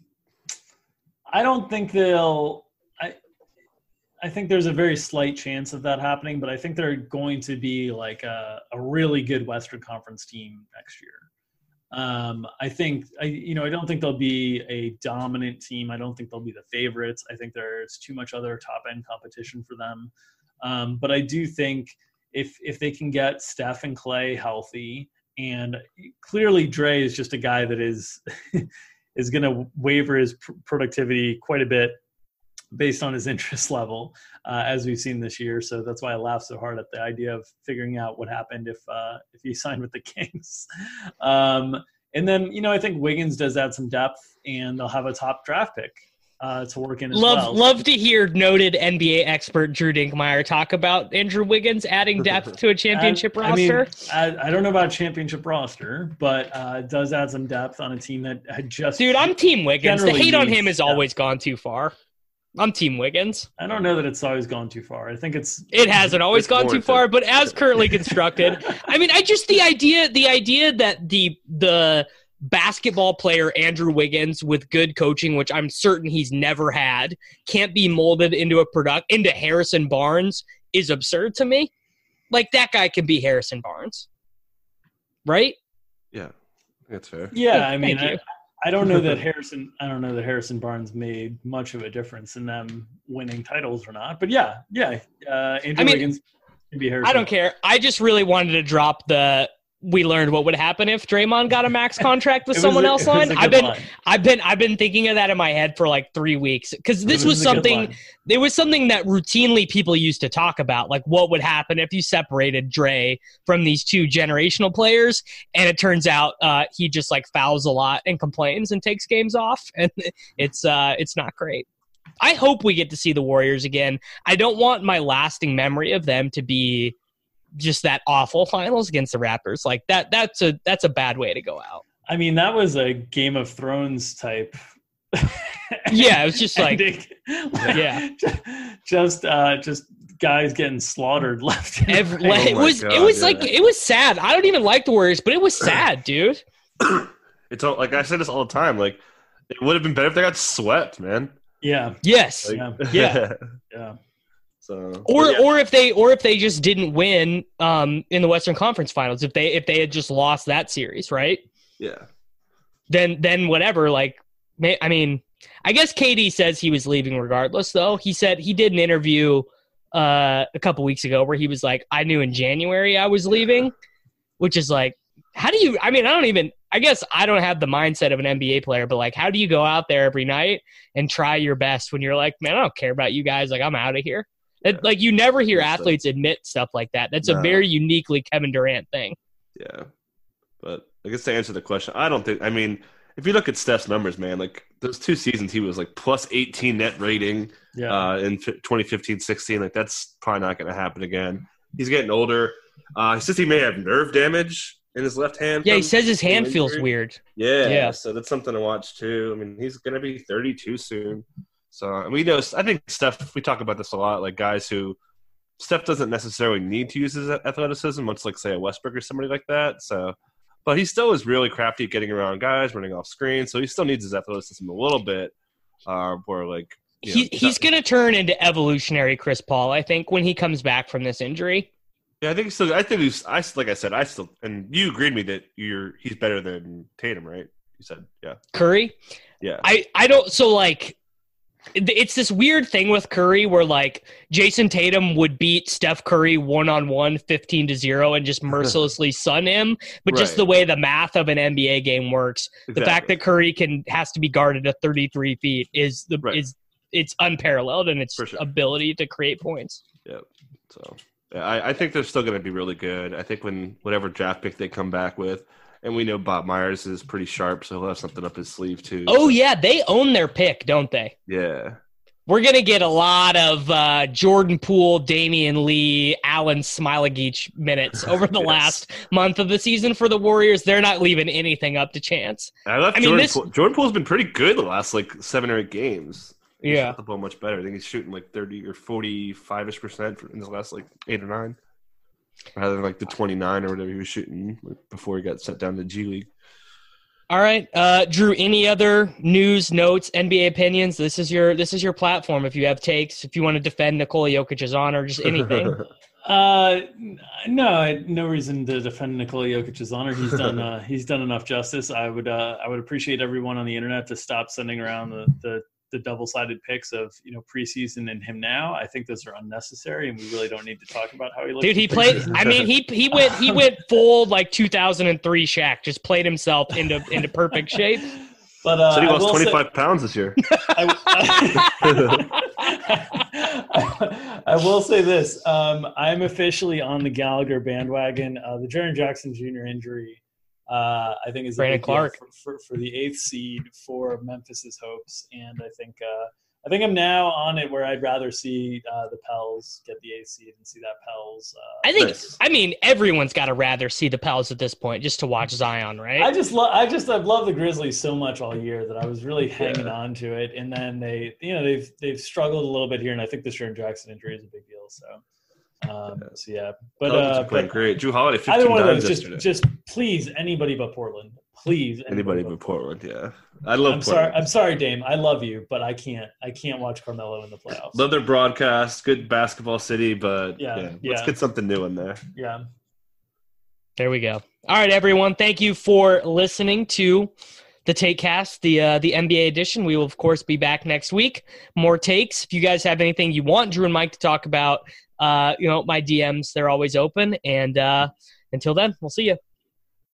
I don't think they'll. I I think there's a very slight chance of that happening, but I think they're going to be like a, a really good Western Conference team next year. Um, I think I you know I don't think they'll be a dominant team. I don't think they'll be the favorites. I think there's too much other top end competition for them. Um, but I do think. If if they can get Steph and Clay healthy, and clearly Dre is just a guy that is is going to waver his pr- productivity quite a bit based on his interest level, uh, as we've seen this year. So that's why I laugh so hard at the idea of figuring out what happened if uh, if he signed with the Kings. Um, and then you know I think Wiggins does add some depth, and they'll have a top draft pick. Uh, to work in as love, well. Love to hear noted N B A expert Drew Dinkmeyer talk about Andrew Wiggins adding depth to a championship I, roster. I, mean, I, I don't know about championship roster, but uh, it does add some depth on a team that had just... Dude, I'm Team Wiggins. The hate on him has depth. always gone too far. I'm Team Wiggins. I don't know that it's always gone too far. I think it's... It hasn't always gone too far, but as currently constructed, I mean, I just... The idea, the idea that the the... basketball player Andrew Wiggins with good coaching, which I'm certain he's never had, can't be molded into a product into Harrison Barnes is absurd to me. Like that guy can be Harrison Barnes, right? Yeah, that's fair. Yeah, I mean, I, I don't know that Harrison. I don't know that Harrison Barnes made much of a difference in them winning titles or not. But yeah, yeah, uh, Andrew I mean, Wiggins can be Harrison. I don't care. I just really wanted to drop the. we learned what would happen if Draymond got a max contract with It was someone a- else it was on. a I've good been, line. I've been, I've been thinking of that in my head for like three weeks because this It was was a good something. line. It was something that routinely people used to talk about, like what would happen if you separated Dre from these two generational players, and it turns out uh, he just like fouls a lot and complains and takes games off, and it's uh, it's not great. I hope we get to see the Warriors again. I don't want my lasting memory of them to be just that awful finals against the Raptors. Like that that's a that's a bad way to go out. I mean, that was a Game of Thrones type. Yeah, it was just like ending. yeah. just uh, just guys getting slaughtered left. And Every, right. it Oh my was God, it was yeah. like it was sad. I don't even like the Warriors, but it was sad, dude. It's all, like I say this all the time. Like it would have been better if they got swept, man. Yeah, Yes. Like, Yeah. Yeah. yeah. So Or but yeah. or if they or if they just didn't win um in the Western Conference Finals, if they if they had just lost that series, right? yeah. Then then whatever, like may, I mean, I guess K D says he was leaving regardless though. He said he did an interview uh a couple weeks ago where he was like, I knew in January I was leaving, which is like, how do you I mean, I don't even I guess I don't have the mindset of an N B A player, but like how do you go out there every night and try your best when you're like, man, I don't care about you guys, like I'm out of here. It, like you never hear That's athletes admit stuff like that. That's a No. very uniquely Kevin Durant thing. Yeah. But I guess to answer the question, I don't think, I mean, if you look at Steph's numbers, man, like those two seasons, he was like plus eighteen net rating Yeah. uh, in twenty fifteen sixteen. Like that's probably not going to happen again. He's getting older. Uh, he says he may have nerve damage in his left hand. Yeah, he from says his hand injury. feels weird. Yeah, Yeah. so that's something to watch too. I mean, he's going to be thirty-two soon. So and we know, I think Steph, we talk about this a lot, like guys who, Steph doesn't necessarily need to use his athleticism, much like, say, a Westbrook or somebody like that. So, but he still is really crafty at getting around guys, running off screen. So he still needs his athleticism a little bit. Uh, where like you know, He, he's going to turn into evolutionary Chris Paul, I think, when he comes back from this injury. Yeah, I think he's still. I think he's. I like I said. I still and you agreed with me that you're. He's better than Tatum, right? You said, yeah, Curry? yeah. I, I don't – so, like, it- it's this weird thing with Curry where, like, Jason Tatum would beat Steph Curry one-on-one fifteen to zero and just mercilessly sun him. But just Right. the way the math of an N B A game works, the fact Exactly. that Curry can has to be guarded at thirty-three feet is the Right. is it's unparalleled in its For sure. ability to create points. Yeah. So yeah, I, I think they're still going to be really good. I think when whatever draft pick they come back with, and we know Bob Myers is pretty sharp, so he'll have something up his sleeve too. Oh So, yeah, they own their pick, don't they? yeah. We're gonna get a lot of uh, Jordan Poole, Damian Lee, Alan Smilagich minutes over the Yes. last month of the season for the Warriors. They're not leaving anything up to chance. I left I mean, Jordan. this- Poole. Jordan Poole's been pretty good the last like seven or eight games. He Yeah. shot the ball much better. I think he's shooting like thirty or forty-five ish percent in the last like eight or nine, rather than like the twenty-nine or whatever he was shooting before he got sent down to G League. All right, uh, Drew. Any other news, notes, N B A opinions? This is your this is your platform. If you have takes, if you want to defend Nikola Jokic's honor, just anything. Uh, no, I, no reason to defend Nikola Jokic's honor. He's done uh, he's done enough justice. I would uh, I would appreciate everyone on the internet to stop sending around the the, the double sided pics of you know preseason and him now. I think those are unnecessary, and we really don't need to talk about how he looks. Dude, he in played. preseason. I mean, he he went he went full like two thousand three Shaq. Just played himself into into perfect shape. But uh, So he I lost will say- twenty-five pounds this year. I, I will say this. Um, I'm officially on the Gallagher bandwagon. Uh, the Jaren Jackson Junior injury, uh, I think, is a Brandon big deal Clark. for, for, for the eighth seed for Memphis's hopes. And I think uh, I think I'm now on it where I'd rather see uh, the Pels get the eighth seed and see that Pels. Uh, I think. Nice. I mean, everyone's got to rather see the Pels at this point just to watch Zion, right? I just love. I just I've loved the Grizzlies so much all year that I was really hanging Yeah. on to it, and then they, you know, they've they've struggled a little bit here, and I think the Jaren Jackson injury is a big deal. So, um, so yeah, but Pelicans uh, are playing but great. Drew Holiday, either fifteen one of times those, yesterday. just just please anybody but Portland, please Anybody but Portland, yeah. I love I'm Portland. sorry, I'm sorry, Dame. I love you, but I can't. I can't watch Carmelo in the playoffs. Love their broadcast. Good basketball city, but Yeah, yeah, let's yeah. get something new in there. Yeah. There we go. All right, everyone. Thank you for listening to the TakeCast, the uh, the N B A edition. We will, of course, be back next week. More takes. If you guys have anything you want Drew and Mike to talk about, uh, you know, my D Ms, they're always open. And uh, until then, we'll see you.